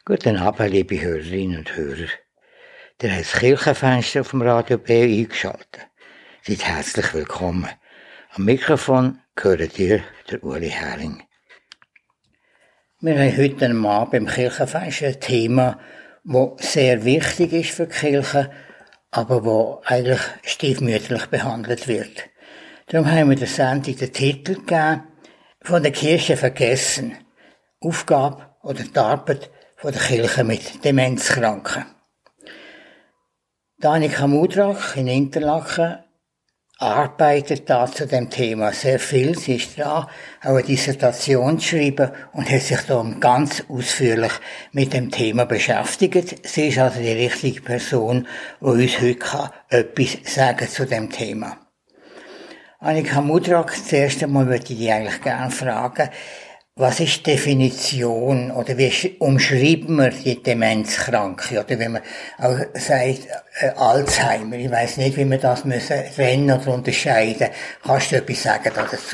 Guten Abend, liebe Hörerinnen und Hörer. Ihr habt das Kirchenfenster auf dem Radio B eingeschaltet. Seid herzlich willkommen. Am Mikrofon gehört ihr der Uli Herring. Wir haben heute Abend beim Kirchenfenster ein Thema, das sehr wichtig ist für die Kirche, aber das eigentlich stiefmütterlich behandelt wird. Darum haben wir der Sendung den Titel gegeben, «Von der Kirche vergessen. Aufgabe oder die Arbeit von der Kirche mit Demenzkranken». Annika Mudrak in Interlaken arbeitet da zu dem Thema sehr viel. Sie ist dran, auch eine Dissertation zu schreiben und hat sich da ganz ausführlich mit dem Thema beschäftigt. Sie ist also die richtige Person, die uns heute etwas sagen zu dem Thema. Annika Mudrak, zuerst einmal würde ich dich eigentlich gerne fragen, was ist die Definition oder wie umschreiben wir die Demenzkranke? Oder wenn man auch sagt, Alzheimer, ich weiss nicht, wie wir das trennen oder unterscheiden. Kannst du etwas sagen dazu?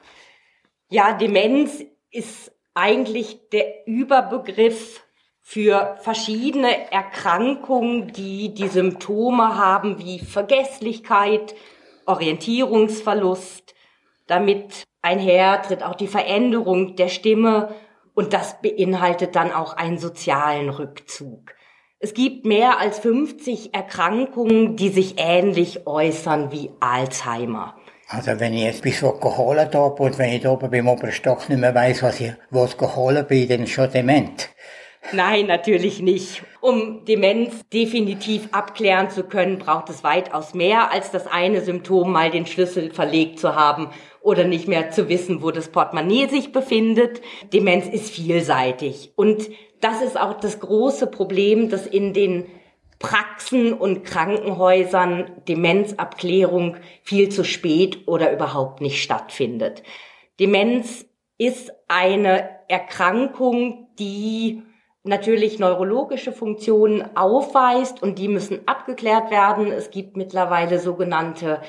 Ja, Demenz ist eigentlich der Überbegriff für verschiedene Erkrankungen, die Symptome haben wie Vergesslichkeit, Orientierungsverlust. Damit einher tritt auch die Veränderung der Stimme und das beinhaltet dann auch einen sozialen Rückzug. Es gibt mehr als 50 Erkrankungen, die sich ähnlich äußern wie Alzheimer. Also wenn ich jetzt bis holen darf und wenn ich da oben beim oberen Stock nicht mehr weiss, was holen bin, dann schon dement. Nein, natürlich nicht. Um Demenz definitiv abklären zu können, braucht es weitaus mehr als das eine Symptom, mal den Schlüssel verlegt zu haben oder nicht mehr zu wissen, wo das Portemonnaie sich befindet. Demenz ist vielseitig. Und das ist auch das große Problem, dass in den Praxen und Krankenhäusern Demenzabklärung viel zu spät oder überhaupt nicht stattfindet. Demenz ist eine Erkrankung, die natürlich neurologische Funktionen aufweist und die müssen abgeklärt werden. Es gibt mittlerweile sogenannte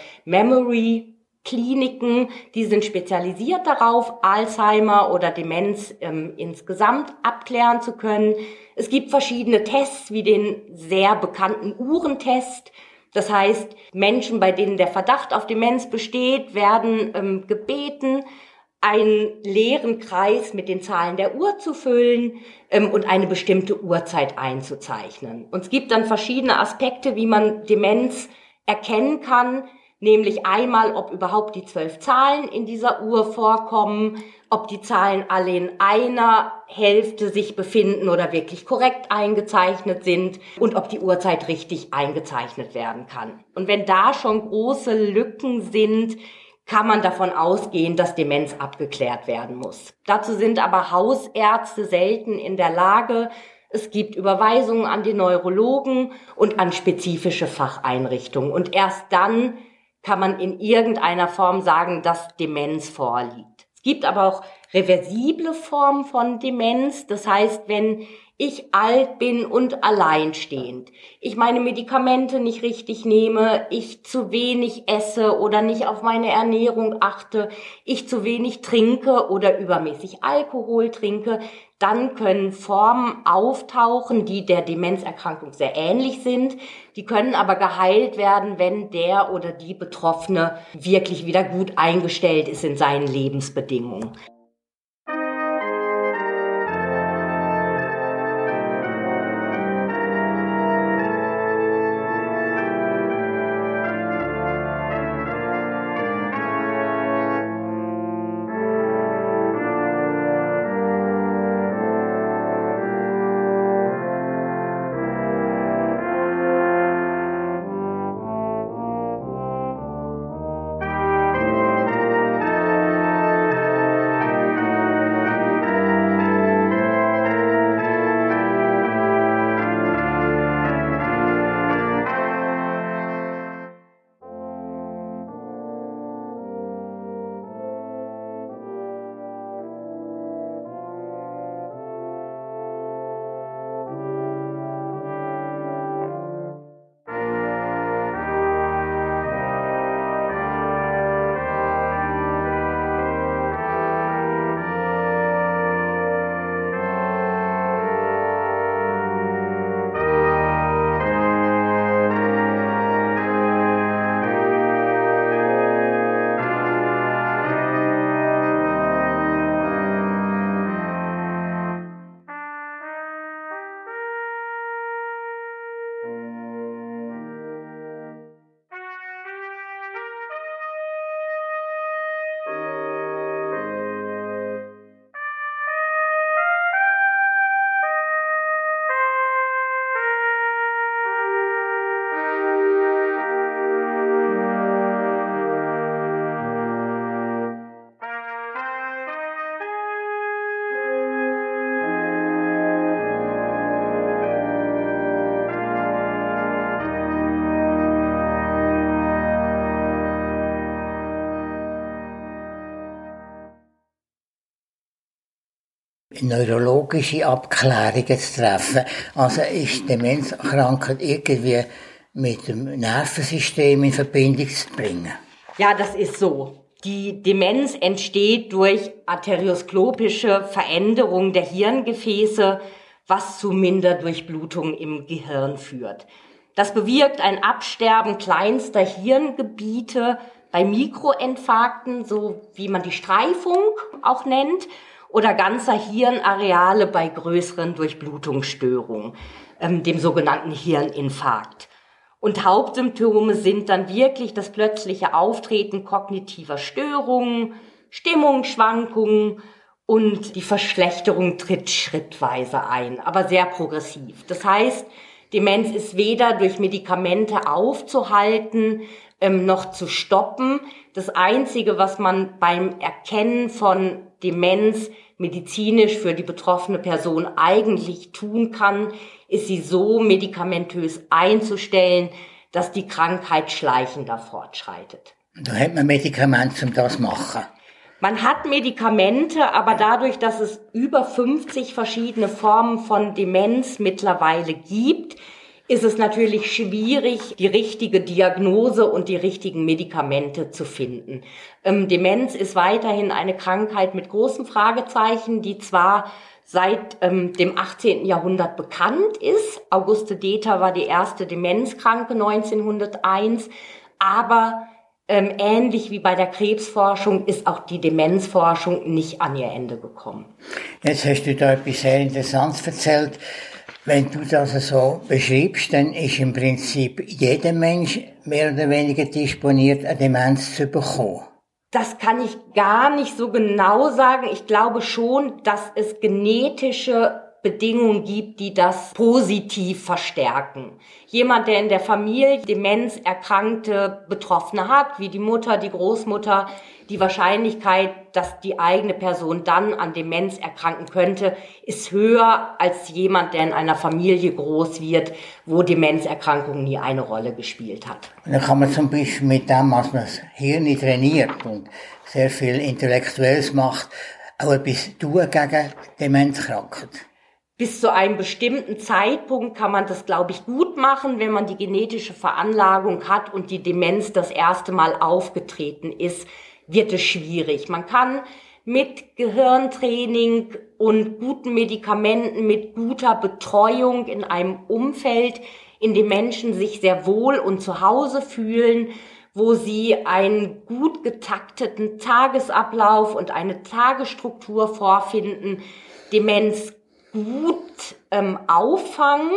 Memory-Kliniken, die sind spezialisiert darauf, Alzheimer oder Demenz insgesamt abklären zu können. Es gibt verschiedene Tests, wie den sehr bekannten Uhrentest. Das heißt, Menschen, bei denen der Verdacht auf Demenz besteht, werden gebeten, einen leeren Kreis mit den Zahlen der Uhr zu füllen und eine bestimmte Uhrzeit einzuzeichnen. Und es gibt dann verschiedene Aspekte, wie man Demenz erkennen kann, nämlich einmal, ob überhaupt die 12 Zahlen in dieser Uhr vorkommen, ob die Zahlen alle in einer Hälfte sich befinden oder wirklich korrekt eingezeichnet sind und ob die Uhrzeit richtig eingezeichnet werden kann. Und wenn da schon große Lücken sind, kann man davon ausgehen, dass Demenz abgeklärt werden muss. Dazu sind aber Hausärzte selten in der Lage. Es gibt Überweisungen an die Neurologen und an spezifische Facheinrichtungen. Und erst dann kann man in irgendeiner Form sagen, dass Demenz vorliegt. Es gibt aber auch reversible Formen von Demenz. Das heißt, wenn ich alt bin und alleinstehend, ich meine Medikamente nicht richtig nehme, ich zu wenig esse oder nicht auf meine Ernährung achte, ich zu wenig trinke oder übermäßig Alkohol trinke, dann können Formen auftauchen, die der Demenzerkrankung sehr ähnlich sind. Die können aber geheilt werden, wenn der oder die Betroffene wirklich wieder gut eingestellt ist in seinen Lebensbedingungen. neurologische Abklärungen zu treffen. Also ist Demenzkrankheit irgendwie mit dem Nervensystem in Verbindung zu bringen? Ja, das ist so. Die Demenz entsteht durch arteriosklopische Veränderung der Hirngefäße, was zu Minderdurchblutung im Gehirn führt. Das bewirkt ein Absterben kleinster Hirngebiete bei Mikroinfarkten, so wie man die Streifung auch nennt, oder ganzer Hirnareale bei größeren Durchblutungsstörungen, dem sogenannten Hirninfarkt. Und Hauptsymptome sind dann wirklich das plötzliche Auftreten kognitiver Störungen, Stimmungsschwankungen und die Verschlechterung tritt schrittweise ein, aber sehr progressiv. Das heißt, Demenz ist weder durch Medikamente aufzuhalten, noch zu stoppen. Das Einzige, was man beim Erkennen von Demenz medizinisch für die betroffene Person eigentlich tun kann, ist sie so medikamentös einzustellen, dass die Krankheit schleichender fortschreitet. Da hat man Medikamente, um das zu machen. Man hat Medikamente, aber dadurch, dass es über 50 verschiedene Formen von Demenz mittlerweile gibt, ist es natürlich schwierig, die richtige Diagnose und die richtigen Medikamente zu finden. Demenz ist weiterhin eine Krankheit mit großen Fragezeichen, die zwar seit dem 18. Jahrhundert bekannt ist. Auguste Deter war die erste Demenzkranke 1901, aber ähnlich wie bei der Krebsforschung ist auch die Demenzforschung nicht an ihr Ende gekommen. Jetzt hast du da etwas sehr Interessantes erzählt. Wenn du das so beschreibst, dann ist im Prinzip jeder Mensch mehr oder weniger disponiert, eine Demenz zu bekommen. Das kann ich gar nicht so genau sagen. Ich glaube schon, dass es genetische Bedingungen gibt, die das positiv verstärken. Jemand, der in der Familie demenzerkrankte Betroffene hat, wie die Mutter, die Großmutter, die Wahrscheinlichkeit, dass die eigene Person dann an Demenz erkranken könnte, ist höher als jemand, der in einer Familie groß wird, wo Demenzerkrankung nie eine Rolle gespielt hat. Und dann kann man zum Beispiel mit dem, was man das Hirn trainiert und sehr viel Intellektuelles macht, auch etwas tun gegen Demenzkrankheit. Bis zu einem bestimmten Zeitpunkt kann man das, glaube ich, gut machen, wenn man die genetische Veranlagung hat und die Demenz das erste Mal aufgetreten ist, wird es schwierig. Man kann mit Gehirntraining und guten Medikamenten, mit guter Betreuung in einem Umfeld, in dem Menschen sich sehr wohl und zu Hause fühlen, wo sie einen gut getakteten Tagesablauf und eine Tagesstruktur vorfinden, Demenz gut auffangen,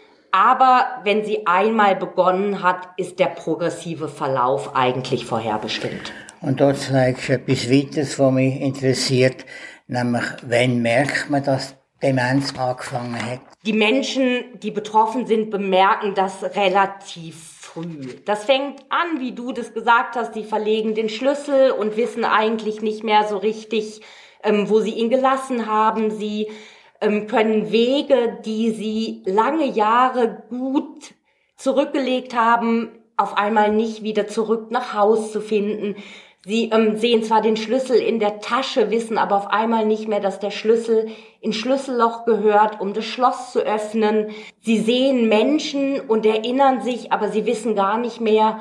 aber wenn sie einmal begonnen hat, ist der progressive Verlauf eigentlich vorherbestimmt. Und dort zeigst du etwas weiteres, was mich interessiert, nämlich, wann merkt man, dass Demenz angefangen hat? Die Menschen, die betroffen sind, bemerken das relativ früh. Das fängt an, wie du das gesagt hast, die verlegen den Schlüssel und wissen eigentlich nicht mehr so richtig, wo sie ihn gelassen haben. Sie können Wege, die sie lange Jahre gut zurückgelegt haben, auf einmal nicht wieder zurück nach Haus zu finden. Sie sehen zwar den Schlüssel in der Tasche, wissen aber auf einmal nicht mehr, dass der Schlüssel ins Schlüsselloch gehört, um das Schloss zu öffnen. Sie sehen Menschen und erinnern sich, aber sie wissen gar nicht mehr,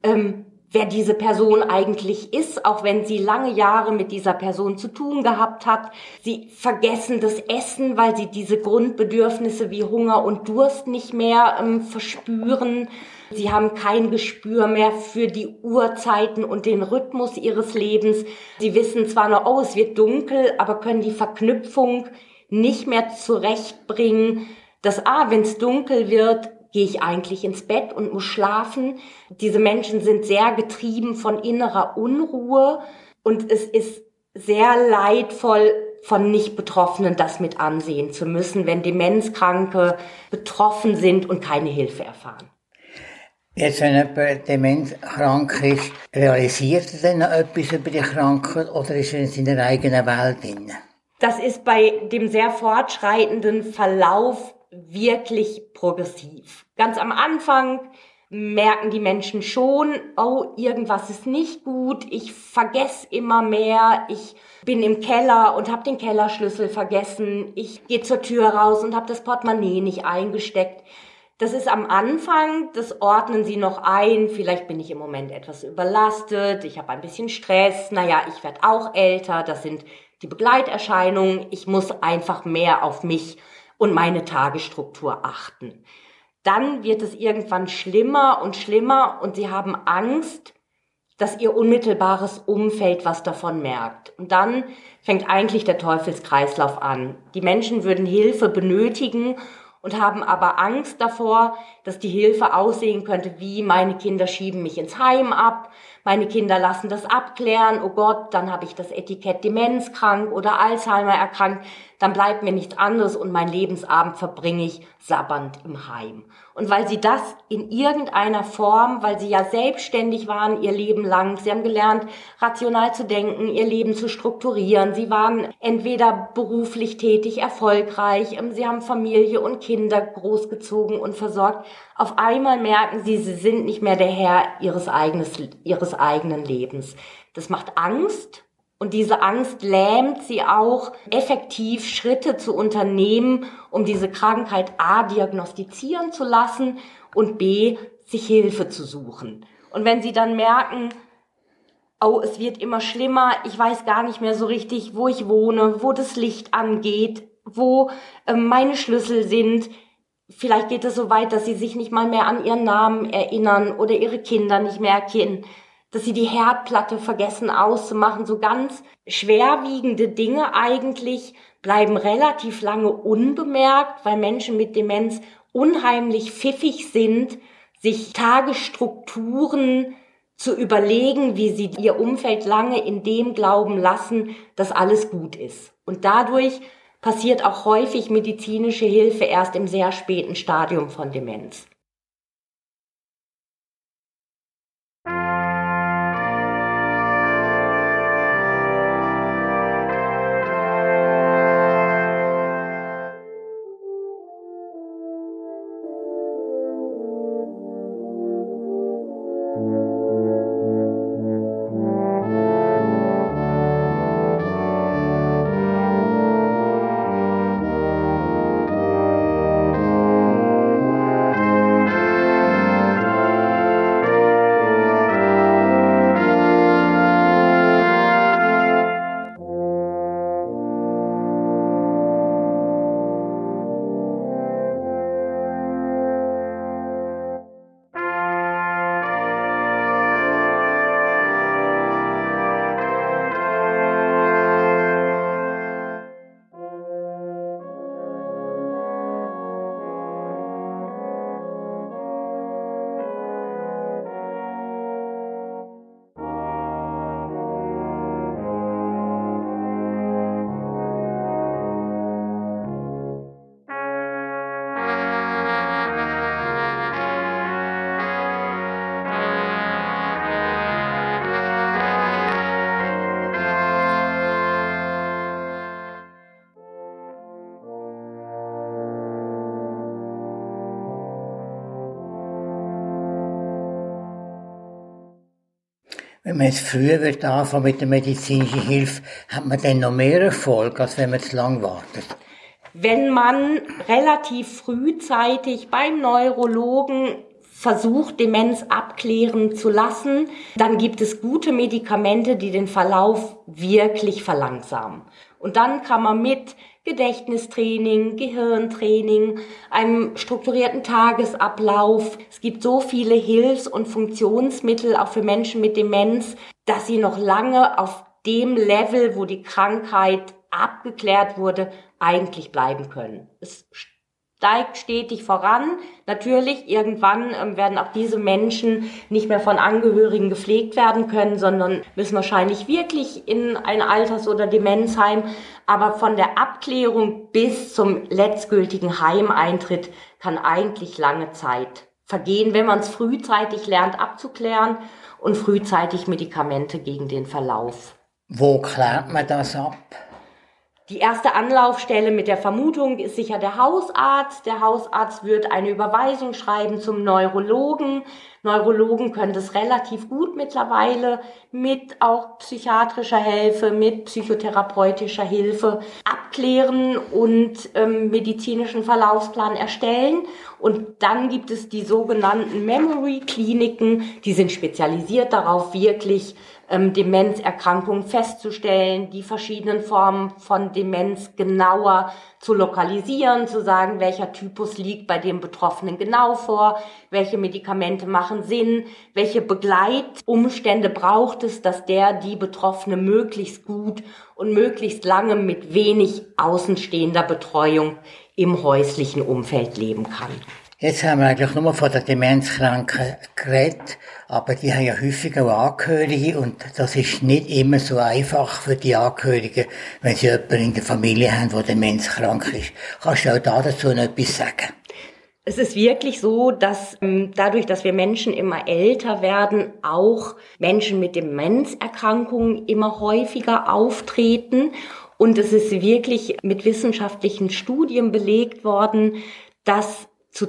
wer diese Person eigentlich ist, auch wenn sie lange Jahre mit dieser Person zu tun gehabt hat. Sie vergessen das Essen, weil sie diese Grundbedürfnisse wie Hunger und Durst nicht mehr verspüren. Sie haben kein Gespür mehr für die Uhrzeiten und den Rhythmus ihres Lebens. Sie wissen zwar noch, oh, es wird dunkel, aber können die Verknüpfung nicht mehr zurechtbringen, dass, wenn es dunkel wird, gehe ich eigentlich ins Bett und muss schlafen. Diese Menschen sind sehr getrieben von innerer Unruhe und es ist sehr leidvoll, von Nicht-Betroffenen das mit ansehen zu müssen, wenn Demenzkranke betroffen sind und keine Hilfe erfahren. Jetzt, wenn jemand demenzkrank ist, realisiert er dann noch etwas über die Krankheit oder ist er in seiner eigenen Welt drin? Das ist bei dem sehr fortschreitenden Verlauf wirklich progressiv. Ganz am Anfang merken die Menschen schon, oh, irgendwas ist nicht gut, ich vergesse immer mehr, ich bin im Keller und habe den Kellerschlüssel vergessen, ich gehe zur Tür raus und habe das Portemonnaie nicht eingesteckt. Das ist am Anfang, das ordnen sie noch ein, vielleicht bin ich im Moment etwas überlastet, ich habe ein bisschen Stress, naja, ich werde auch älter, das sind die Begleiterscheinungen, ich muss einfach mehr auf mich und meine Tagesstruktur achten. Dann wird es irgendwann schlimmer und schlimmer und sie haben Angst, dass ihr unmittelbares Umfeld was davon merkt. Und dann fängt eigentlich der Teufelskreislauf an. Die Menschen würden Hilfe benötigen und haben aber Angst davor, dass die Hilfe aussehen könnte wie: meine Kinder schieben mich ins Heim ab, meine Kinder lassen das abklären, oh Gott, dann habe ich das Etikett demenzkrank oder Alzheimer erkrankt, dann bleibt mir nichts anderes und mein Lebensabend verbringe ich sabbernd im Heim. Und weil sie das in irgendeiner Form, weil sie ja selbstständig waren ihr Leben lang, sie haben gelernt, rational zu denken, ihr Leben zu strukturieren, sie waren entweder beruflich tätig, erfolgreich, sie haben Familie und Kinder großgezogen und versorgt, auf einmal merken sie sind nicht mehr der Herr ihres eigenen Lebens. Das macht Angst. Und diese Angst lähmt sie auch, effektiv Schritte zu unternehmen, um diese Krankheit A diagnostizieren zu lassen und B sich Hilfe zu suchen. Und wenn sie dann merken, oh, es wird immer schlimmer, ich weiß gar nicht mehr so richtig, wo ich wohne, wo das Licht angeht, wo meine Schlüssel sind, vielleicht geht es so weit, dass sie sich nicht mal mehr an ihren Namen erinnern oder ihre Kinder nicht mehr erkennen, dass sie die Herdplatte vergessen auszumachen. So ganz schwerwiegende Dinge eigentlich bleiben relativ lange unbemerkt, weil Menschen mit Demenz unheimlich pfiffig sind, sich Tagesstrukturen zu überlegen, wie sie ihr Umfeld lange in dem glauben lassen, dass alles gut ist. Und dadurch passiert auch häufig medizinische Hilfe erst im sehr späten Stadium von Demenz. Wenn man jetzt früher wird anfangen mit der medizinischen Hilfe, hat man dann noch mehr Erfolg, als wenn man zu lang wartet. Wenn man relativ frühzeitig beim Neurologen versucht, Demenz abklären zu lassen, dann gibt es gute Medikamente, die den Verlauf wirklich verlangsamen. Und dann kann man mit Gedächtnistraining, Gehirntraining, einem strukturierten Tagesablauf, es gibt so viele Hilfs- und Funktionsmittel auch für Menschen mit Demenz, dass sie noch lange auf dem Level, wo die Krankheit abgeklärt wurde, eigentlich bleiben können. Es steigt stetig voran. Natürlich, irgendwann werden auch diese Menschen nicht mehr von Angehörigen gepflegt werden können, sondern müssen wahrscheinlich wirklich in ein Alters- oder Demenzheim. Aber von der Abklärung bis zum letztgültigen Heimeintritt kann eigentlich lange Zeit vergehen, wenn man es frühzeitig lernt abzuklären und frühzeitig Medikamente gegen den Verlauf. Wo klärt man das ab? Die erste Anlaufstelle mit der Vermutung ist sicher der Hausarzt. Der Hausarzt wird eine Überweisung schreiben zum Neurologen. Neurologen können das relativ gut mittlerweile mit auch psychiatrischer Hilfe, mit psychotherapeutischer Hilfe abklären und medizinischen Verlaufsplan erstellen. Und dann gibt es die sogenannten Memory-Kliniken, die sind spezialisiert darauf, wirklich Demenzerkrankungen festzustellen, die verschiedenen Formen von Demenz genauer zu lokalisieren, zu sagen, welcher Typus liegt bei dem Betroffenen genau vor, welche Medikamente machen Sinn, welche Begleitumstände braucht es, dass die Betroffene möglichst gut und möglichst lange mit wenig außenstehender Betreuung im häuslichen Umfeld leben kann. Jetzt haben wir eigentlich nur von den Demenzkranken geredet, aber die haben ja häufig auch Angehörige und das ist nicht immer so einfach für die Angehörigen, wenn sie jemanden in der Familie haben, der demenzkrank ist. Kannst du auch dazu noch etwas sagen? Es ist wirklich so, dass dadurch, dass wir Menschen immer älter werden, auch Menschen mit Demenzerkrankungen immer häufiger auftreten. Und es ist wirklich mit wissenschaftlichen Studien belegt worden, dass zu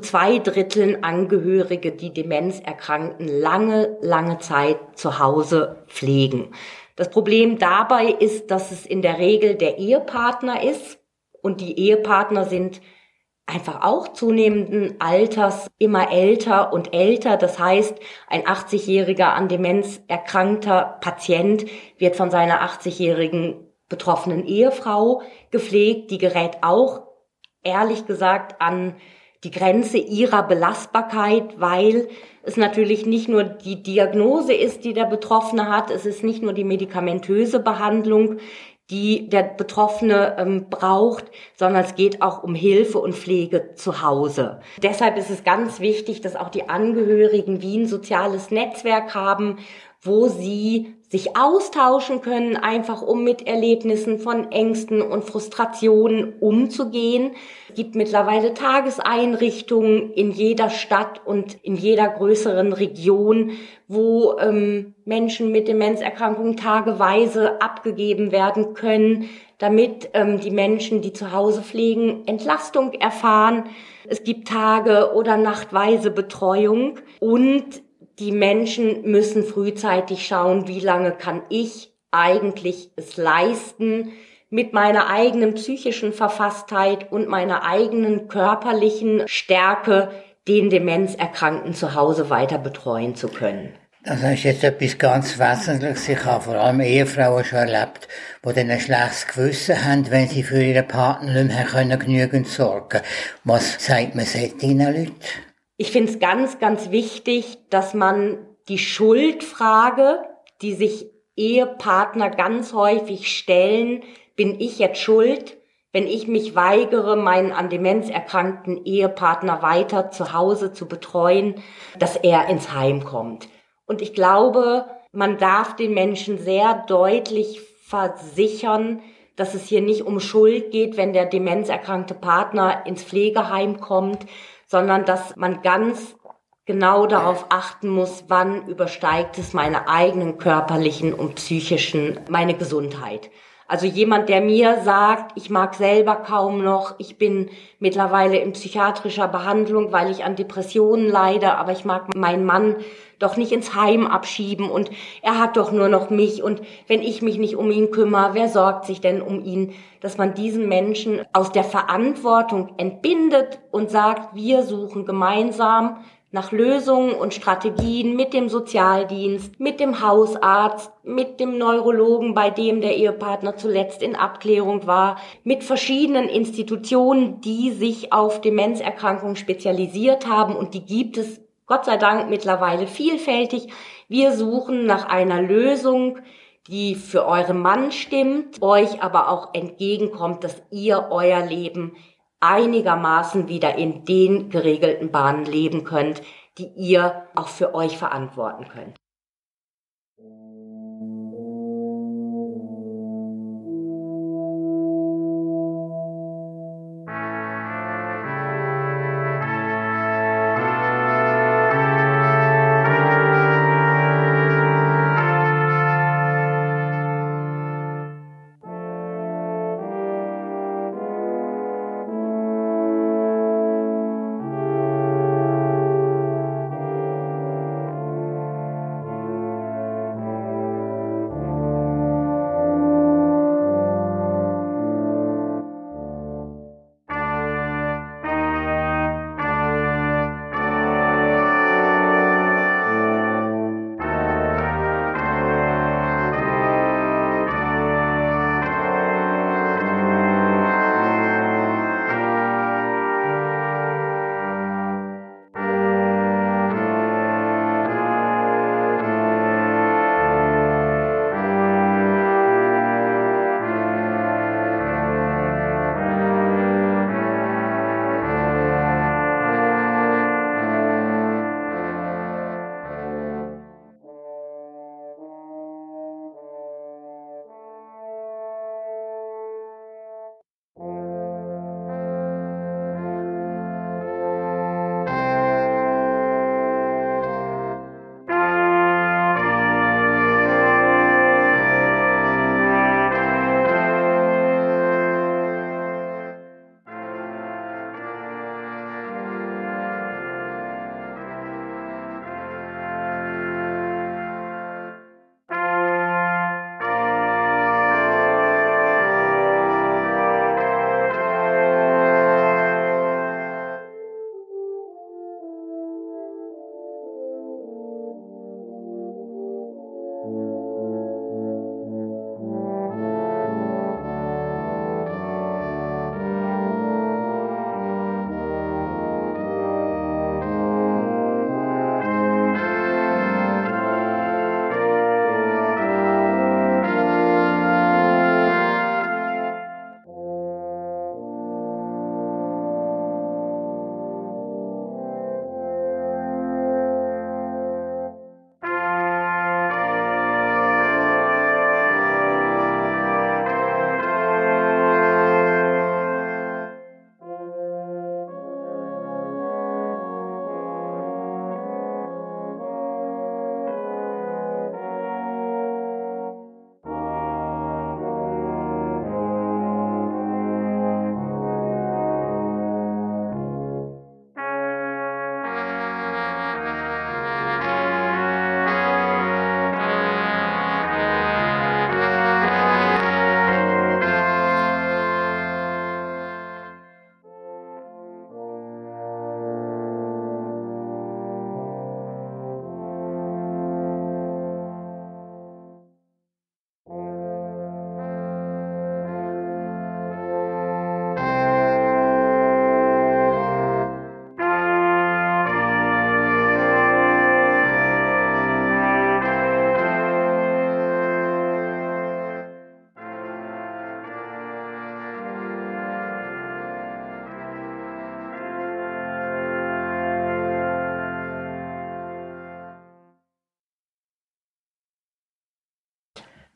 2/3 Angehörige, die Demenz erkrankten, lange Zeit zu Hause pflegen. Das Problem dabei ist, dass es in der Regel der Ehepartner ist und die Ehepartner sind einfach auch zunehmenden Alters immer älter und älter. Das heißt, ein 80-jähriger an Demenz erkrankter Patient wird von seiner 80-jährigen betroffenen Ehefrau gepflegt. Die gerät auch, ehrlich gesagt, an die Grenze ihrer Belastbarkeit, weil es natürlich nicht nur die Diagnose ist, die der Betroffene hat, es ist nicht nur die medikamentöse Behandlung, die der Betroffene braucht, sondern es geht auch um Hilfe und Pflege zu Hause. Deshalb ist es ganz wichtig, dass auch die Angehörigen wie ein soziales Netzwerk haben, wo sie sich austauschen können, einfach um mit Erlebnissen von Ängsten und Frustrationen umzugehen. Es gibt mittlerweile Tageseinrichtungen in jeder Stadt und in jeder größeren Region, wo Menschen mit Demenzerkrankungen tageweise abgegeben werden können, damit die Menschen, die zu Hause pflegen, Entlastung erfahren. Es gibt Tage- oder nachtweise Betreuung und die Menschen müssen frühzeitig schauen, wie lange kann ich eigentlich es leisten, mit meiner eigenen psychischen Verfasstheit und meiner eigenen körperlichen Stärke den Demenzerkrankten zu Hause weiter betreuen zu können. Das ist jetzt etwas ganz Wesentliches. Ich habe vor allem Ehefrauen schon erlebt, die dann ein schlechtes Gewissen haben, wenn sie für ihren Partner nicht mehr genügend sorgen können. Was sagt man solchen Leuten? Ich finde es ganz wichtig, dass man die Schuldfrage, die sich Ehepartner ganz häufig stellen, bin ich jetzt schuld, wenn ich mich weigere, meinen an Demenz erkrankten Ehepartner weiter zu Hause zu betreuen, dass er ins Heim kommt. Und ich glaube, man darf den Menschen sehr deutlich versichern, dass es hier nicht um Schuld geht, wenn der demenzerkrankte Partner ins Pflegeheim kommt, sondern dass man ganz genau darauf achten muss, wann übersteigt es meine eigenen körperlichen und psychischen, meine Gesundheit. Also jemand, der mir sagt, ich mag selber kaum noch, ich bin mittlerweile in psychiatrischer Behandlung, weil ich an Depressionen leide, aber ich mag meinen Mann doch nicht ins Heim abschieben und er hat doch nur noch mich und wenn ich mich nicht um ihn kümmere, wer sorgt sich denn um ihn? Dass man diesen Menschen aus der Verantwortung entbindet und sagt, wir suchen gemeinsam nach Lösungen und Strategien mit dem Sozialdienst, mit dem Hausarzt, mit dem Neurologen, bei dem der Ehepartner zuletzt in Abklärung war, mit verschiedenen Institutionen, die sich auf Demenzerkrankungen spezialisiert haben und die gibt es Gott sei Dank mittlerweile vielfältig. Wir suchen nach einer Lösung, die für euren Mann stimmt, euch aber auch entgegenkommt, dass ihr euer Leben einigermaßen wieder in den geregelten Bahnen leben könnt, die ihr auch für euch verantworten könnt.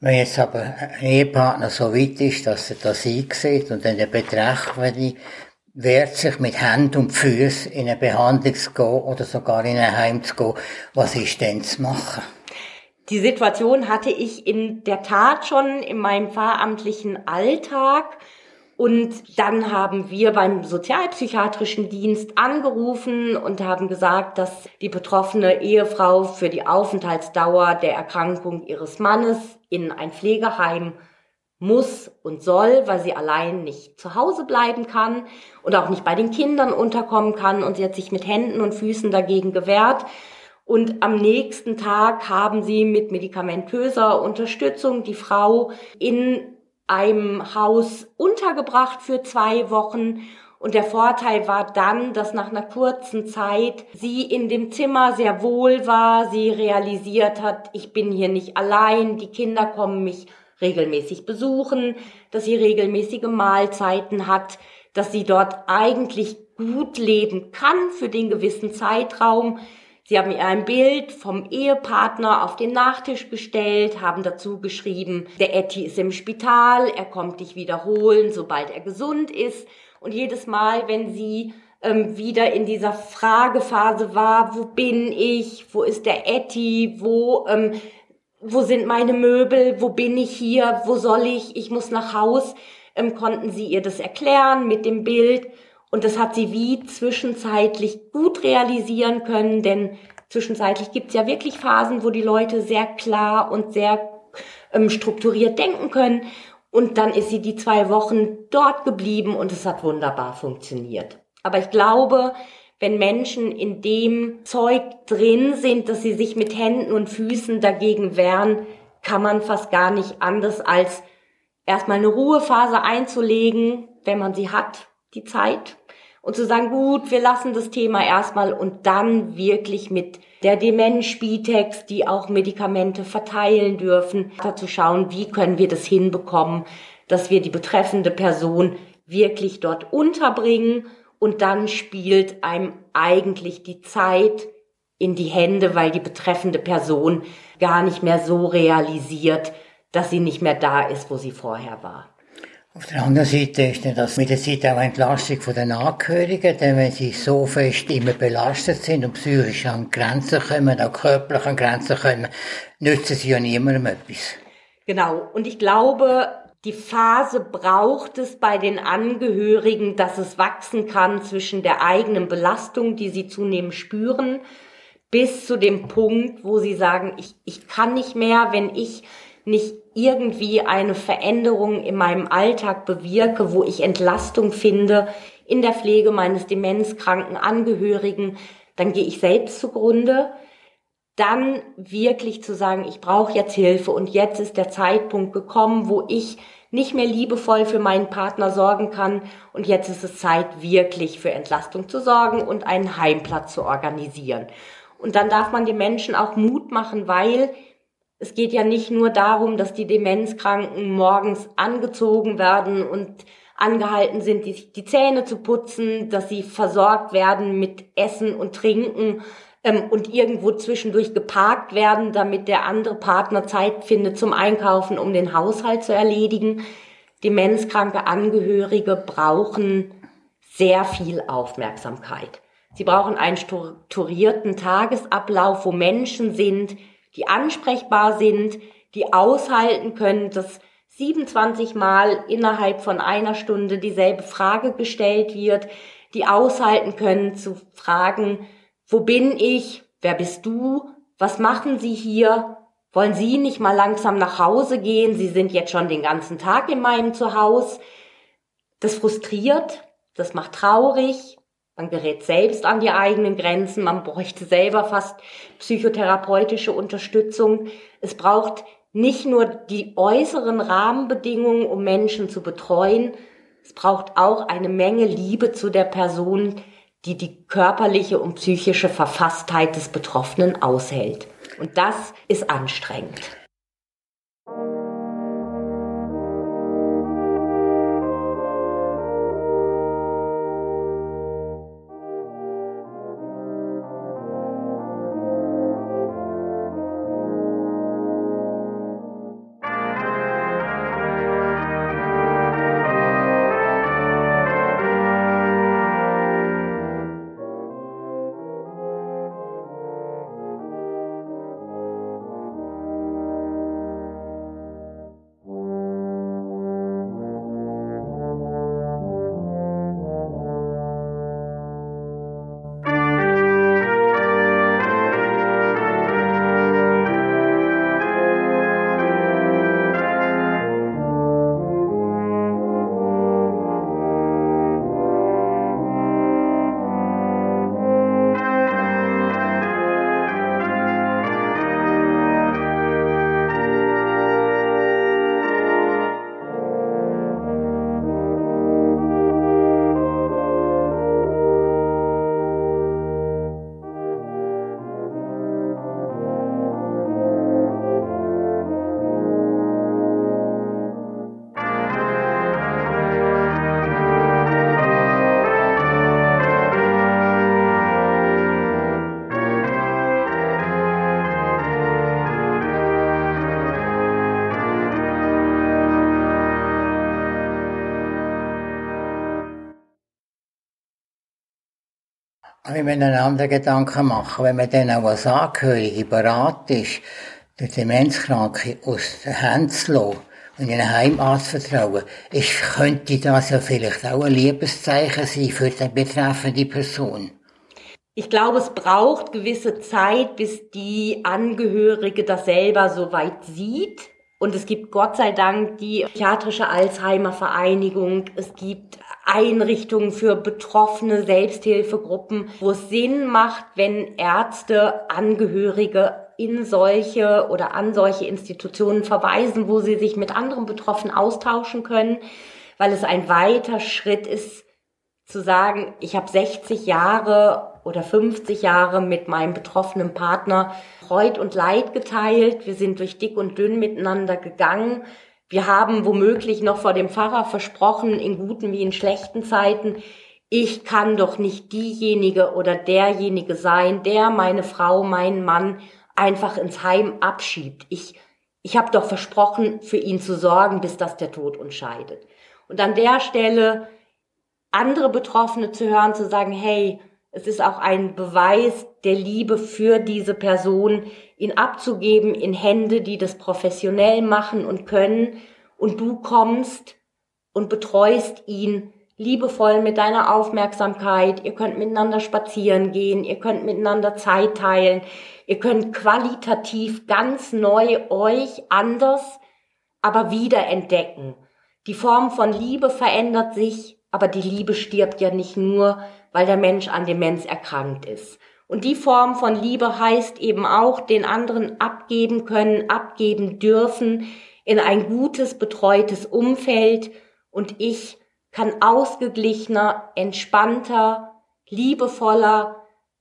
Wenn jetzt aber ein Ehepartner so weit ist, dass er das einsieht und dann der Betreffende wehrt sich mit Händen und Füßen in eine Behandlung zu gehen oder sogar in ein Heim zu gehen, was ist denn zu machen? Die Situation hatte ich in der Tat schon in meinem pfarramtlichen Alltag. Und dann haben wir beim sozialpsychiatrischen Dienst angerufen und haben gesagt, dass die betroffene Ehefrau für die Aufenthaltsdauer der Erkrankung ihres Mannes in ein Pflegeheim muss und soll, weil sie allein nicht zu Hause bleiben kann und auch nicht bei den Kindern unterkommen kann. Und sie hat sich mit Händen und Füßen dagegen gewehrt. Und am nächsten Tag haben sie mit medikamentöser Unterstützung die Frau in einem Haus untergebracht für 2 Wochen. Und der Vorteil war dann, dass nach einer kurzen Zeit sie in dem Zimmer sehr wohl war, sie realisiert hat, ich bin hier nicht allein, die Kinder kommen mich regelmäßig besuchen, dass sie regelmäßige Mahlzeiten hat, dass sie dort eigentlich gut leben kann für den gewissen Zeitraum. Sie haben ihr ein Bild vom Ehepartner auf den Nachtisch gestellt, haben dazu geschrieben, der Etti ist im Spital, er kommt dich wiederholen, sobald er gesund ist. Und jedes Mal, wenn sie wieder in dieser Fragephase war, wo bin ich, wo ist der Etti, wo sind meine Möbel, wo bin ich hier, wo soll ich muss nach Haus, konnten sie ihr das erklären mit dem Bild. Und das hat sie wie zwischenzeitlich gut realisieren können, denn zwischenzeitlich gibt es ja wirklich Phasen, wo die Leute sehr klar und sehr strukturiert denken können. Und dann ist sie die 2 Wochen dort geblieben und es hat wunderbar funktioniert. Aber ich glaube, wenn Menschen in dem Zeug drin sind, dass sie sich mit Händen und Füßen dagegen wehren, kann man fast gar nicht anders als erstmal eine Ruhephase einzulegen, wenn man sie hat, die Zeit. Und zu sagen, gut, wir lassen das Thema erstmal und dann wirklich mit der Demenz-Spitex, die auch Medikamente verteilen dürfen, da zu schauen, wie können wir das hinbekommen, dass wir die betreffende Person wirklich dort unterbringen und dann spielt einem eigentlich die Zeit in die Hände, weil die betreffende Person gar nicht mehr so realisiert, dass sie nicht mehr da ist, wo sie vorher war. Auf der anderen Seite ist das mit der Zeit auch eine Entlastung von den Angehörigen, denn wenn sie so fest immer belastet sind und psychisch an Grenzen kommen, auch körperlich an Grenzen kommen, nützen sie ja niemandem etwas. Genau, und ich glaube, die Phase braucht es bei den Angehörigen, dass es wachsen kann zwischen der eigenen Belastung, die sie zunehmend spüren, bis zu dem Punkt, wo sie sagen, ich kann nicht mehr, wenn ich nicht irgendwie eine Veränderung in meinem Alltag bewirke, wo ich Entlastung finde in der Pflege meines demenzkranken Angehörigen, dann gehe ich selbst zugrunde. Dann wirklich zu sagen, ich brauche jetzt Hilfe und jetzt ist der Zeitpunkt gekommen, wo ich nicht mehr liebevoll für meinen Partner sorgen kann und jetzt ist es Zeit, wirklich für Entlastung zu sorgen und einen Heimplatz zu organisieren. Und dann darf man den Menschen auch Mut machen, weil es geht ja nicht nur darum, dass die Demenzkranken morgens angezogen werden und angehalten sind, die Zähne zu putzen, dass sie versorgt werden mit Essen und Trinken und irgendwo zwischendurch geparkt werden, damit der andere Partner Zeit findet zum Einkaufen, um den Haushalt zu erledigen. Demenzkranke Angehörige brauchen sehr viel Aufmerksamkeit. Sie brauchen einen strukturierten Tagesablauf, wo Menschen sind, die ansprechbar sind, die aushalten können, dass 27 Mal innerhalb von einer Stunde dieselbe Frage gestellt wird, die aushalten können zu fragen, wo bin ich, wer bist du, was machen Sie hier, wollen Sie nicht mal langsam nach Hause gehen, Sie sind jetzt schon den ganzen Tag in meinem Zuhause. Das frustriert, das macht traurig. Man gerät selbst an die eigenen Grenzen, man bräuchte selber fast psychotherapeutische Unterstützung. Es braucht nicht nur die äußeren Rahmenbedingungen, um Menschen zu betreuen, es braucht auch eine Menge Liebe zu der Person, die die körperliche und psychische Verfasstheit des Betroffenen aushält. Und das ist anstrengend. Ich will einen anderen Gedanken machen. Wenn man dann auch als Angehörige bereit ist, den Demenzkranken aus den Händen zu lassen und in einen Heimarzt vertrauen, könnte das ja vielleicht auch ein Liebeszeichen sein für die betreffende Person. Ich glaube, es braucht gewisse Zeit, bis die Angehörige das selber so weit sieht. Und es gibt Gott sei Dank die psychiatrische Alzheimer-Vereinigung. Es gibt Einrichtungen für betroffene Selbsthilfegruppen, wo es Sinn macht, wenn Ärzte Angehörige in solche oder an solche Institutionen verweisen, wo sie sich mit anderen Betroffenen austauschen können, weil es ein weiter Schritt ist, zu sagen, ich habe 60 Jahre oder 50 Jahre mit meinem betroffenen Partner Freud und Leid geteilt. Wir sind durch dick und dünn miteinander gegangen. Wir haben womöglich noch vor dem Pfarrer versprochen, in guten wie in schlechten Zeiten, ich kann doch nicht diejenige oder derjenige sein, der meine Frau, meinen Mann einfach ins Heim abschiebt. Ich habe doch versprochen, für ihn zu sorgen, bis dass der Tod uns scheidet. Und an der Stelle andere Betroffene zu hören, zu sagen, hey, es ist auch ein Beweis der Liebe für diese Person, ihn abzugeben in Hände, die das professionell machen und können. Und du kommst und betreust ihn liebevoll mit deiner Aufmerksamkeit. Ihr könnt miteinander spazieren gehen, ihr könnt miteinander Zeit teilen, ihr könnt qualitativ ganz neu euch anders, aber wieder entdecken. Die Form von Liebe verändert sich, aber die Liebe stirbt ja nicht nur, weil der Mensch an Demenz erkrankt ist. Und die Form von Liebe heißt eben auch, den anderen abgeben können, abgeben dürfen in ein gutes, betreutes Umfeld. Und ich kann ausgeglichener, entspannter, liebevoller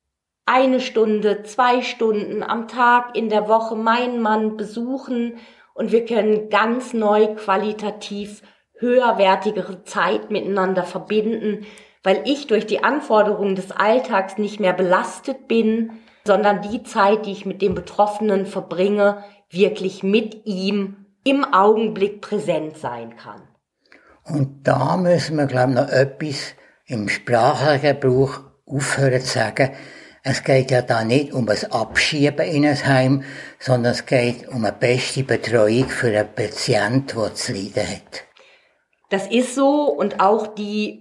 1 Stunde, 2 Stunden am Tag in der Woche meinen Mann besuchen und wir können ganz neu qualitativ höherwertigere Zeit miteinander verbinden, weil ich durch die Anforderungen des Alltags nicht mehr belastet bin, sondern die Zeit, die ich mit dem Betroffenen verbringe, wirklich mit ihm im Augenblick präsent sein kann. Und da müssen wir, glaube ich, noch etwas im Sprachgebrauch aufhören zu sagen. Es geht ja da nicht um ein Abschieben in ein Heim, sondern es geht um eine beste Betreuung für einen Patienten, der zu leiden hat. Das ist so und auch die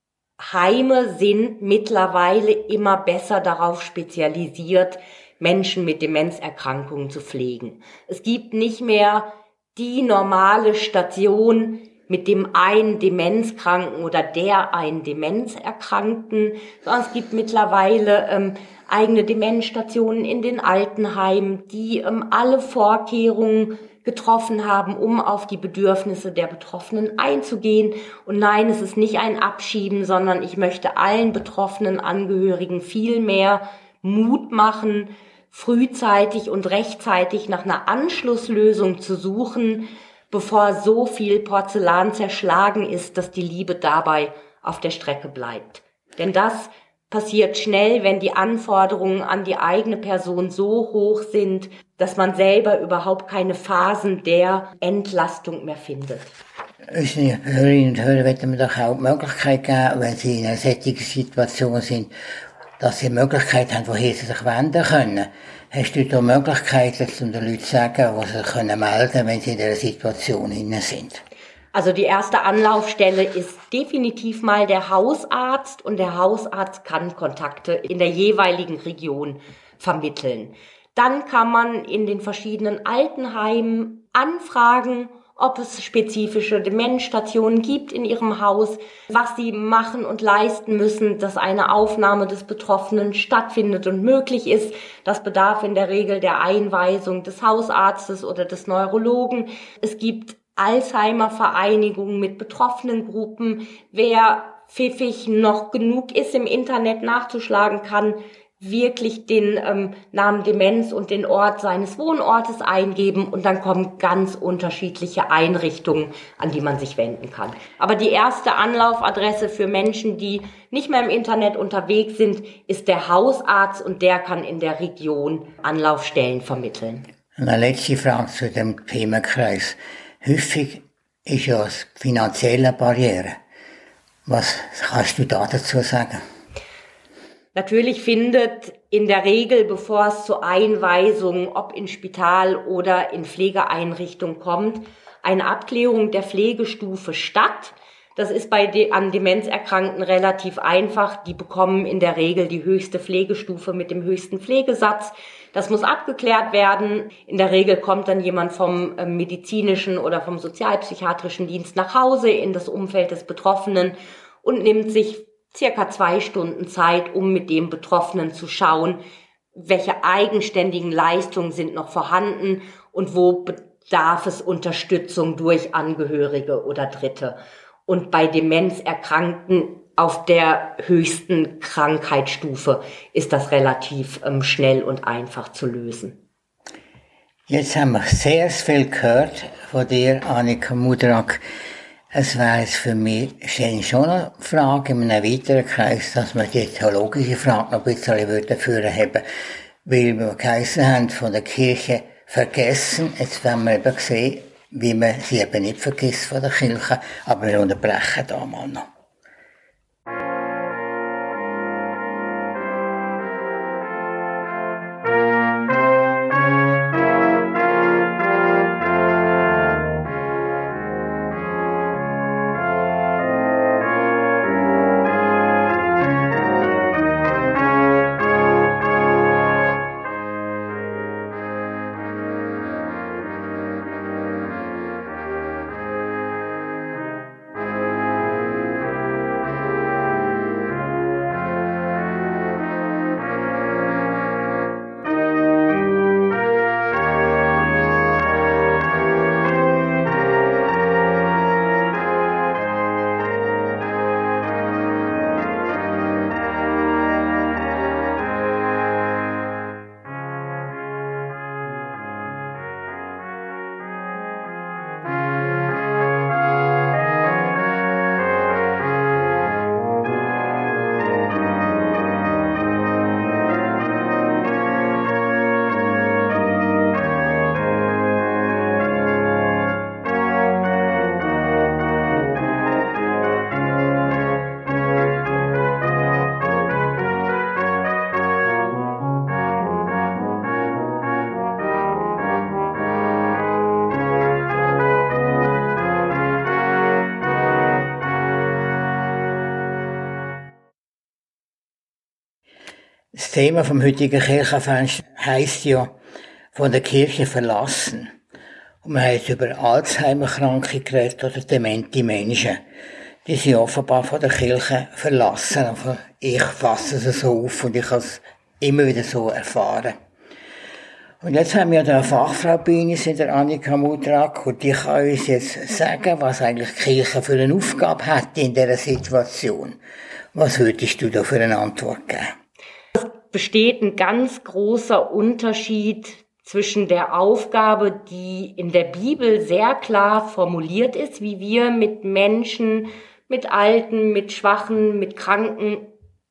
Heime sind mittlerweile immer besser darauf spezialisiert, Menschen mit Demenzerkrankungen zu pflegen. Es gibt nicht mehr die normale Station mit dem einen Demenzkranken oder der einen Demenzerkrankten, sondern es gibt mittlerweile eigene Demenzstationen in den Altenheimen, die alle Vorkehrungen getroffen haben, um auf die Bedürfnisse der Betroffenen einzugehen. Und nein, es ist nicht ein Abschieben, sondern ich möchte allen betroffenen Angehörigen viel mehr Mut machen, frühzeitig und rechtzeitig nach einer Anschlusslösung zu suchen, bevor so viel Porzellan zerschlagen ist, dass die Liebe dabei auf der Strecke bleibt. Denn das passiert schnell, wenn die Anforderungen an die eigene Person so hoch sind, dass man selber überhaupt keine Phasen der Entlastung mehr findet. Unsere Hörerinnen und Hörer wollen mir doch auch die Möglichkeit geben, wenn sie in einer solchen Situation sind, dass sie die Möglichkeit haben, woher sie sich wenden können. Hast du da Möglichkeiten, um den Leuten zu sagen, wo sie sich melden können, wenn sie in dieser Situation sind? Also die erste Anlaufstelle ist definitiv mal der Hausarzt und der Hausarzt kann Kontakte in der jeweiligen Region vermitteln. Dann kann man in den verschiedenen Altenheimen anfragen, ob es spezifische Demenzstationen gibt in ihrem Haus, was sie machen und leisten müssen, dass eine Aufnahme des Betroffenen stattfindet und möglich ist. Das bedarf in der Regel der Einweisung des Hausarztes oder des Neurologen. Es gibt Alzheimer-Vereinigungen mit betroffenen Gruppen. Wer pfiffig noch genug ist, im Internet nachzuschlagen, kann wirklich den Namen Demenz und den Ort seines Wohnortes eingeben und dann kommen ganz unterschiedliche Einrichtungen, an die man sich wenden kann. Aber die erste Anlaufadresse für Menschen, die nicht mehr im Internet unterwegs sind, ist der Hausarzt und der kann in der Region Anlaufstellen vermitteln. Eine letzte Frage zu dem Themenkreis. Häufig ist ja das finanzielle Barriere. Was kannst du da dazu sagen? Natürlich findet in der Regel, bevor es zu Einweisungen, ob in Spital oder in Pflegeeinrichtung kommt, eine Abklärung der Pflegestufe statt. Das ist an Demenzerkrankten relativ einfach. Die bekommen in der Regel die höchste Pflegestufe mit dem höchsten Pflegesatz. Das muss abgeklärt werden. In der Regel kommt dann jemand vom medizinischen oder vom sozialpsychiatrischen Dienst nach Hause in das Umfeld des Betroffenen und nimmt sich circa 2 Stunden Zeit, um mit dem Betroffenen zu schauen, welche eigenständigen Leistungen sind noch vorhanden und wo bedarf es Unterstützung durch Angehörige oder Dritte. Und bei Demenzerkrankten auf der höchsten Krankheitsstufe ist das relativ schnell und einfach zu lösen. Jetzt haben wir sehr viel gehört von dir, Annika Mudrak. Es wäre jetzt für mich schon eine Frage in einem weiteren Kreis, dass wir die theologische Frage noch ein bisschen führen haben, weil wir geheißen haben, von der Kirche vergessen. Jetzt werden wir eben sehen, wie man sie eben nicht vergisst von der Kirche, aber wir unterbrechen da mal noch. Das Thema vom heutigen Kirchenfest heisst ja, von der Kirche verlassen. Und wir haben jetzt über Alzheimer-Kranke geredet oder demente Menschen. Die sind offenbar von der Kirche verlassen. Aber ich fasse es so auf und ich habe es immer wieder so erfahren. Und jetzt haben wir da eine Fachfrau bei uns, in der Annika Mudrak, und die kann uns jetzt sagen, was eigentlich die Kirche für eine Aufgabe hat in dieser Situation. Was würdest du da für eine Antwort geben? Besteht ein ganz großer Unterschied zwischen der Aufgabe, die in der Bibel sehr klar formuliert ist, wie wir mit Menschen, mit Alten, mit Schwachen, mit Kranken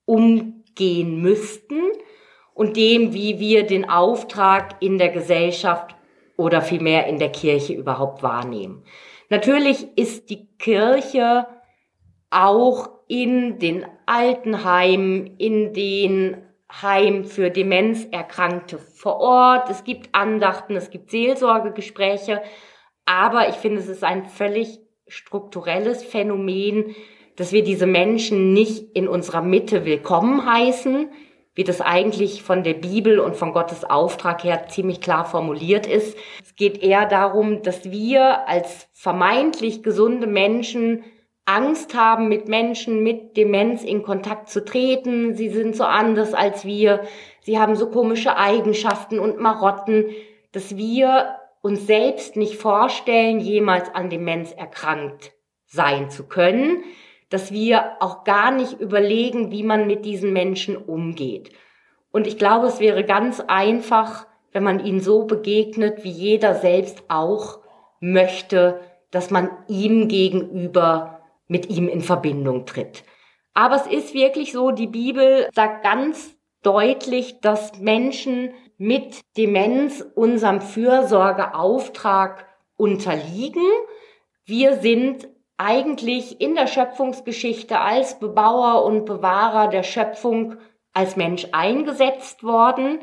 umgehen müssten, und dem, wie wir den Auftrag in der Gesellschaft oder vielmehr in der Kirche überhaupt wahrnehmen. Natürlich ist die Kirche auch in den Altenheimen, in den Heim für Demenzerkrankte vor Ort. Es gibt Andachten, es gibt Seelsorgegespräche, aber ich finde, es ist ein völlig strukturelles Phänomen, dass wir diese Menschen nicht in unserer Mitte willkommen heißen, wie das eigentlich von der Bibel und von Gottes Auftrag her ziemlich klar formuliert ist. Es geht eher darum, dass wir als vermeintlich gesunde Menschen Angst haben, mit Menschen mit Demenz in Kontakt zu treten. Sie sind so anders als wir. Sie haben so komische Eigenschaften und Marotten, dass wir uns selbst nicht vorstellen, jemals an Demenz erkrankt sein zu können, dass wir auch gar nicht überlegen, wie man mit diesen Menschen umgeht. Und ich glaube, es wäre ganz einfach, wenn man ihnen so begegnet, wie jeder selbst auch möchte, dass man ihm gegenüber mit ihm in Verbindung tritt. Aber es ist wirklich so, die Bibel sagt ganz deutlich, dass Menschen mit Demenz unserem Fürsorgeauftrag unterliegen. Wir sind eigentlich in der Schöpfungsgeschichte als Bebauer und Bewahrer der Schöpfung als Mensch eingesetzt worden.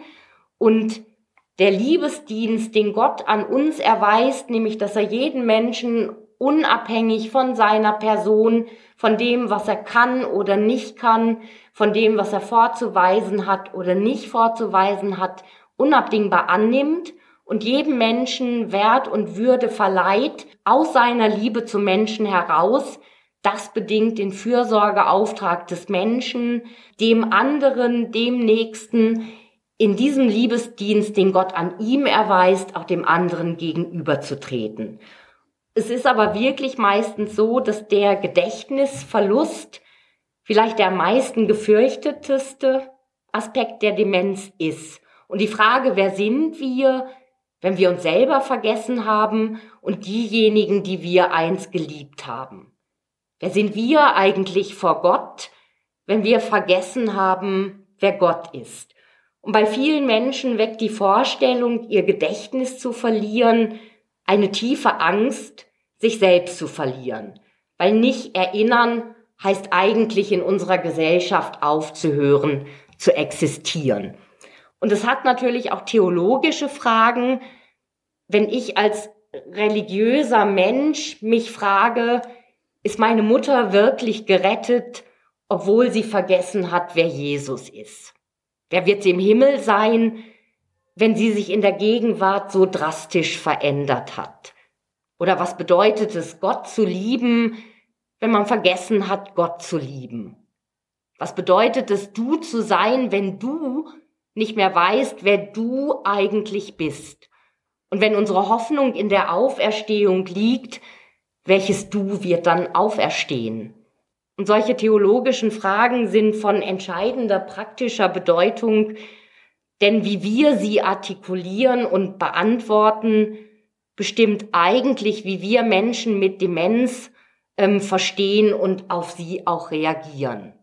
Und der Liebesdienst, den Gott an uns erweist, nämlich, dass er jeden Menschen unabhängig von seiner Person, von dem, was er kann oder nicht kann, von dem, was er vorzuweisen hat oder nicht vorzuweisen hat, unabdingbar annimmt und jedem Menschen Wert und Würde verleiht, aus seiner Liebe zum Menschen heraus. Das bedingt den Fürsorgeauftrag des Menschen, dem anderen, dem Nächsten, in diesem Liebesdienst, den Gott an ihm erweist, auch dem anderen gegenüberzutreten. Es ist aber wirklich meistens so, dass der Gedächtnisverlust vielleicht der am meisten gefürchtetste Aspekt der Demenz ist. Und die Frage, wer sind wir, wenn wir uns selber vergessen haben und diejenigen, die wir einst geliebt haben? Wer sind wir eigentlich vor Gott, wenn wir vergessen haben, wer Gott ist? Und bei vielen Menschen weckt die Vorstellung, ihr Gedächtnis zu verlieren, eine tiefe Angst, sich selbst zu verlieren. Weil nicht erinnern heißt eigentlich in unserer Gesellschaft aufzuhören, zu existieren. Und es hat natürlich auch theologische Fragen. Wenn ich als religiöser Mensch mich frage, ist meine Mutter wirklich gerettet, obwohl sie vergessen hat, wer Jesus ist? Wer wird sie im Himmel sein, wenn sie sich in der Gegenwart so drastisch verändert hat? Oder was bedeutet es, Gott zu lieben, wenn man vergessen hat, Gott zu lieben? Was bedeutet es, du zu sein, wenn du nicht mehr weißt, wer du eigentlich bist? Und wenn unsere Hoffnung in der Auferstehung liegt, welches Du wird dann auferstehen? Und solche theologischen Fragen sind von entscheidender praktischer Bedeutung, denn wie wir sie artikulieren und beantworten, bestimmt eigentlich, wie wir Menschen mit Demenz verstehen und auf sie auch reagieren.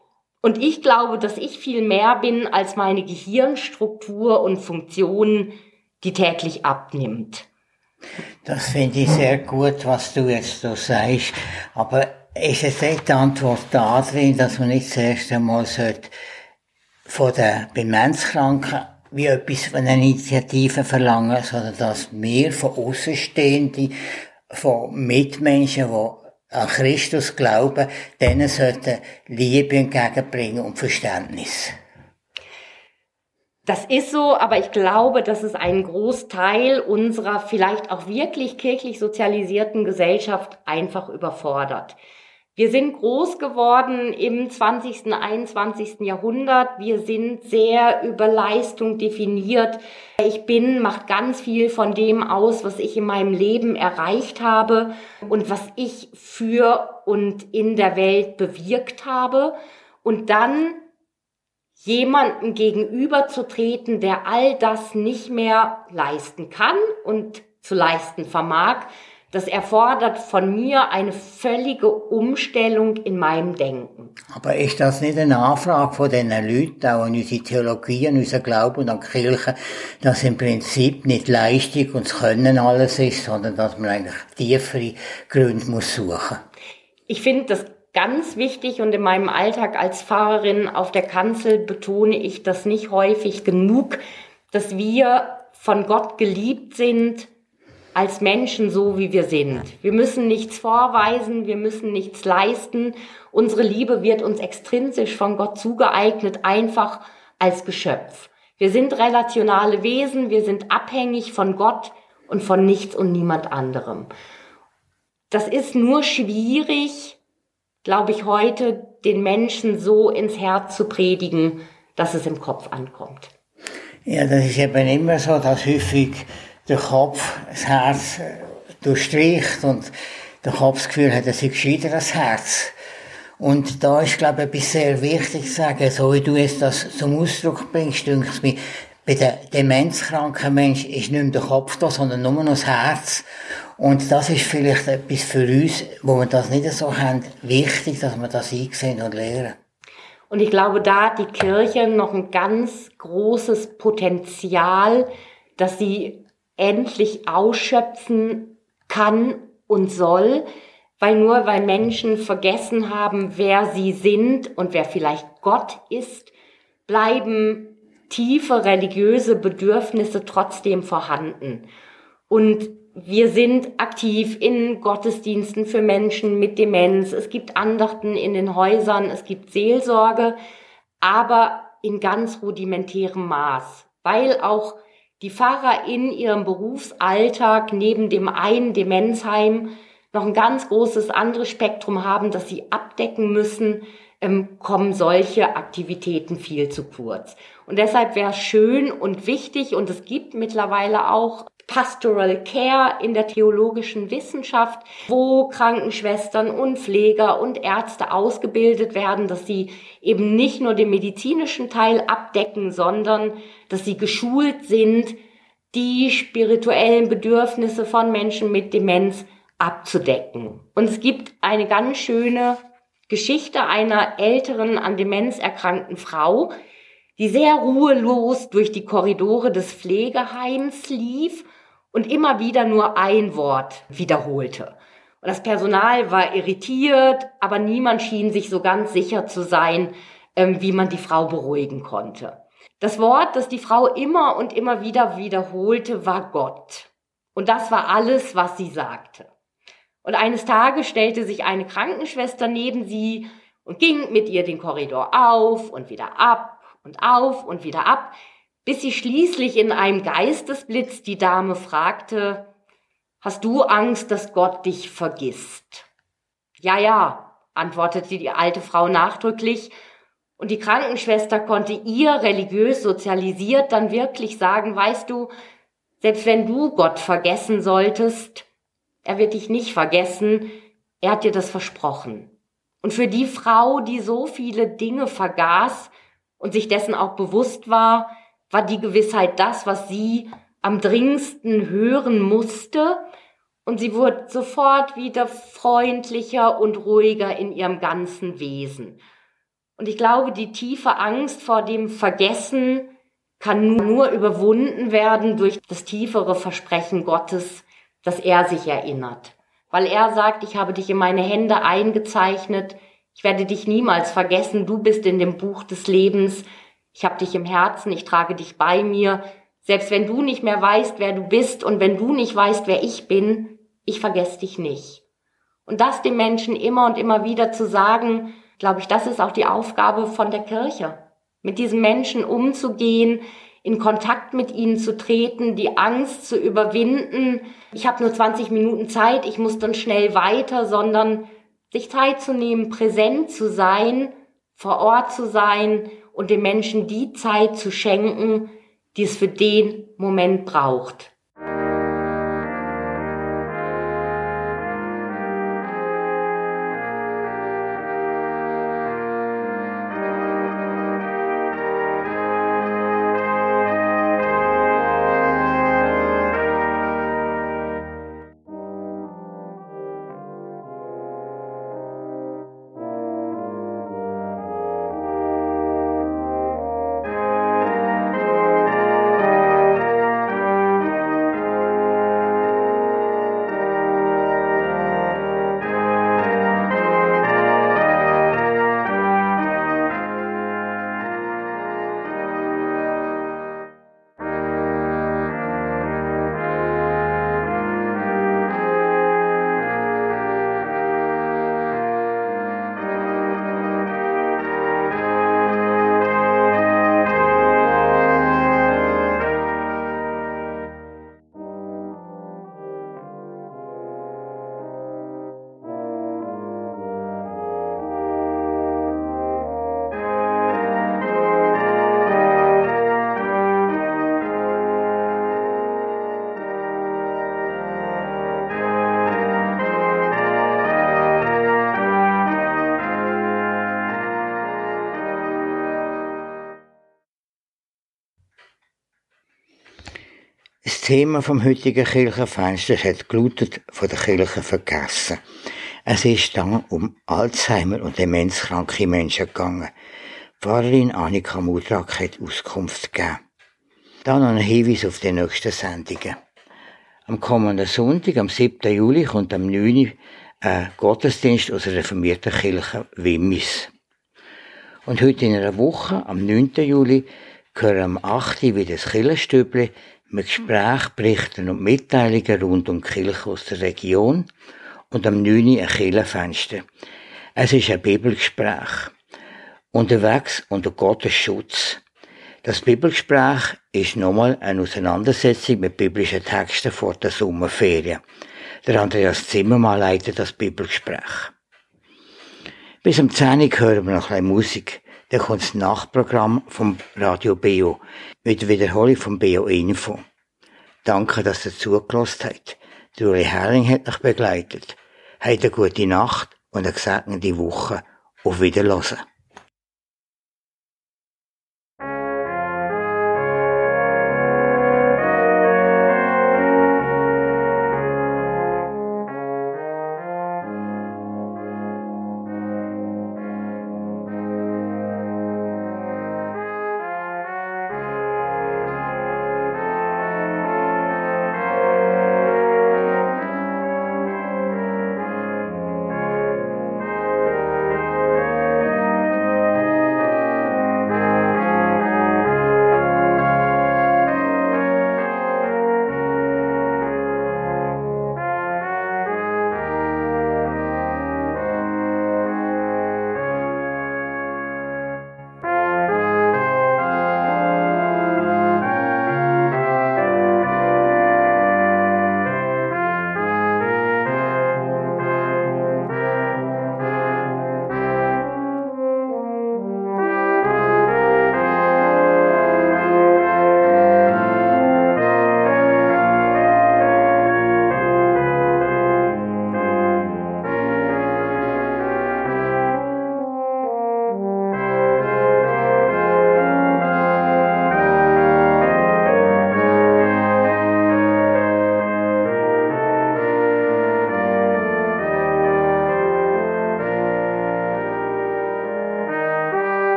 Und ich glaube, dass ich viel mehr bin als meine Gehirnstruktur und Funktion, die täglich abnimmt. Das finde ich sehr gut, was du jetzt so sagst. Aber ist es nicht die Antwort da drin, dass man nicht zuerst einmal von den Demenzkranken wie etwas von einer Initiative verlangen, sondern dass wir von Außenstehenden, von Mitmenschen, die an Christus glauben, denen sollten Liebe entgegenbringen und Verständnis. Das ist so, aber ich glaube, dass es einen Großteil unserer vielleicht auch wirklich kirchlich sozialisierten Gesellschaft einfach überfordert. Wir sind groß geworden im 20., 21. Jahrhundert. Wir sind sehr über Leistung definiert. Macht ganz viel von dem aus, was ich in meinem Leben erreicht habe und was ich für und in der Welt bewirkt habe. Und dann jemanden gegenüberzutreten, der all das nicht mehr leisten kann und zu leisten vermag, das erfordert von mir eine völlige Umstellung in meinem Denken. Aber ist das nicht eine Anfrage von diesen Leuten, auch an unsere Theologie, an unser Glauben und an die Kirche, dass im Prinzip nicht Leistung und das Können alles ist, sondern dass man eigentlich tiefere Gründe muss suchen? Ich finde das ganz wichtig und in meinem Alltag als Pfarrerin auf der Kanzel betone ich das nicht häufig genug, dass wir von Gott geliebt sind, als Menschen so, wie wir sind. Wir müssen nichts vorweisen, wir müssen nichts leisten. Unsere Liebe wird uns extrinsisch von Gott zugeeignet, einfach als Geschöpf. Wir sind relationale Wesen, wir sind abhängig von Gott und von nichts und niemand anderem. Das ist nur schwierig, glaube ich, heute den Menschen so ins Herz zu predigen, dass es im Kopf ankommt. Ja, das ist eben immer so, dass häufig der Kopf das Herz durchstreicht und der Kopf das Gefühl hat, er sei gescheiter als das Herz. Und da ist, glaube ich, etwas sehr wichtig zu sagen, so wie du jetzt das zum Ausdruck bringst, denke ich mir, bei den demenzkranken Menschen ist nicht mehr der Kopf da, sondern nur noch das Herz. Und das ist vielleicht etwas für uns, wo wir das nicht so haben, wichtig, dass wir das einsehen und lernen. Und ich glaube, da hat die Kirche noch ein ganz großes Potenzial, dass sie endlich ausschöpfen kann und soll, weil Menschen vergessen haben, wer sie sind und wer vielleicht Gott ist, bleiben tiefe religiöse Bedürfnisse trotzdem vorhanden. Und wir sind aktiv in Gottesdiensten für Menschen mit Demenz. Es gibt Andachten in den Häusern, es gibt Seelsorge, aber in ganz rudimentärem Maß, weil auch die Pfarrer in ihrem Berufsalltag neben dem einen Demenzheim noch ein ganz großes anderes Spektrum haben, das sie abdecken müssen, kommen solche Aktivitäten viel zu kurz. Und deshalb wäre es schön und wichtig, und es gibt mittlerweile auch Pastoral Care in der theologischen Wissenschaft, wo Krankenschwestern und Pfleger und Ärzte ausgebildet werden, dass sie eben nicht nur den medizinischen Teil abdecken, sondern dass sie geschult sind, die spirituellen Bedürfnisse von Menschen mit Demenz abzudecken. Und es gibt eine ganz schöne Geschichte einer älteren, an Demenz erkrankten Frau, die sehr ruhelos durch die Korridore des Pflegeheims lief und immer wieder nur ein Wort wiederholte. Und das Personal war irritiert, aber niemand schien sich so ganz sicher zu sein, wie man die Frau beruhigen konnte. Das Wort, das die Frau immer und immer wieder wiederholte, war Gott. Und das war alles, was sie sagte. Und eines Tages stellte sich eine Krankenschwester neben sie und ging mit ihr den Korridor auf und wieder ab und auf und wieder ab, bis sie schließlich in einem Geistesblitz die Dame fragte: Hast du Angst, dass Gott dich vergisst? Ja, ja, antwortete die alte Frau nachdrücklich, und die Krankenschwester konnte ihr religiös sozialisiert dann wirklich sagen: Weißt du, selbst wenn du Gott vergessen solltest, er wird dich nicht vergessen, er hat dir das versprochen. Und für die Frau, die so viele Dinge vergaß und sich dessen auch bewusst war, war die Gewissheit das, was sie am dringendsten hören musste, und sie wurde sofort wieder freundlicher und ruhiger in ihrem ganzen Wesen. Und ich glaube, die tiefe Angst vor dem Vergessen kann nur überwunden werden durch das tiefere Versprechen Gottes, dass er sich erinnert. Weil er sagt: Ich habe dich in meine Hände eingezeichnet, ich werde dich niemals vergessen, du bist in dem Buch des Lebens, ich habe dich im Herzen, ich trage dich bei mir. Selbst wenn du nicht mehr weißt, wer du bist, und wenn du nicht weißt, wer ich bin, ich vergesse dich nicht. Und das den Menschen immer und immer wieder zu sagen, glaube ich, das ist auch die Aufgabe von der Kirche. Mit diesen Menschen umzugehen, in Kontakt mit ihnen zu treten, die Angst zu überwinden. Ich habe nur 20 Minuten Zeit, ich muss dann schnell weiter, sondern sich Zeit zu nehmen, präsent zu sein, vor Ort zu sein und den Menschen die Zeit zu schenken, die es für den Moment braucht. Das Thema vom heutigen Kirchenfenster hat gelautet: von der Kirche vergessen. Es ist dann um Alzheimer und demenzkranke Menschen gegangen. Pfarrerin Annika Mudrak hat Auskunft gegeben. Dann noch ein Hinweis auf die nächsten Sendungen. Am kommenden Sonntag, am 7. Juli, kommt am 9. Gottesdienst aus der reformierten Kirche Wimmis. Und heute in einer Woche, am 9. Juli, gehören am 8. wieder das Kirchenstübli mit Gesprächen, Berichten und Mitteilungen rund um die Kirche aus der Region und am 9. ein Kirchenfenster. Es ist ein Bibelgespräch. Unterwegs unter Gottes Schutz. Das Bibelgespräch ist nochmal eine Auseinandersetzung mit biblischen Texten vor der Sommerferien. Der Andreas Zimmermann leitet das Bibelgespräch. Bis um 10 Uhr hören wir noch ein bisschen Musik. Dann kommt das Nachtprogramm vom Radio Beo mit der Wiederholung vom Beo Info. Danke, dass ihr zugelassen habt. Uli Herring hat euch begleitet. Habt eine gute Nacht und eine gesegnete Woche. Auf Wiederhören.